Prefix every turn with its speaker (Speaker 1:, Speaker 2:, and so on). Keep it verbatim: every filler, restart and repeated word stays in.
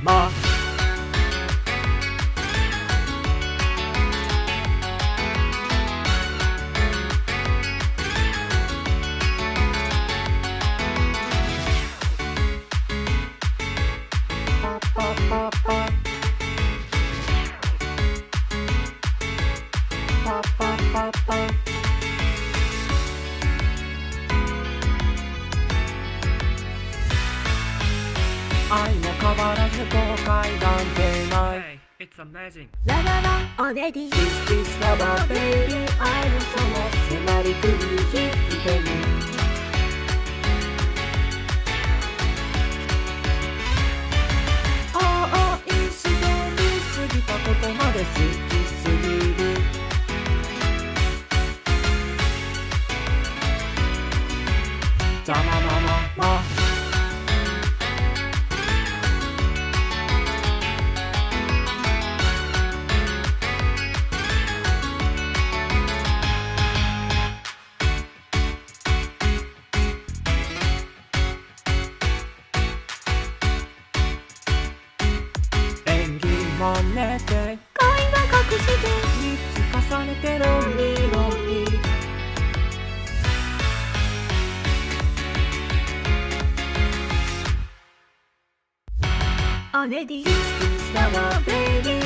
Speaker 1: まパパパパパパパパ愛も変わらず後悔なんてない
Speaker 2: Hey, it's amazing.
Speaker 3: ラララおレディ
Speaker 1: This is love baby 愛のその迫り来る日々にああい自然に過ぎたことまで好きすぎるじゃまままま演技真似て
Speaker 3: 恋は隠して
Speaker 1: みっつ重ねてロンリーロンリー
Speaker 3: おレディ
Speaker 1: This is love baby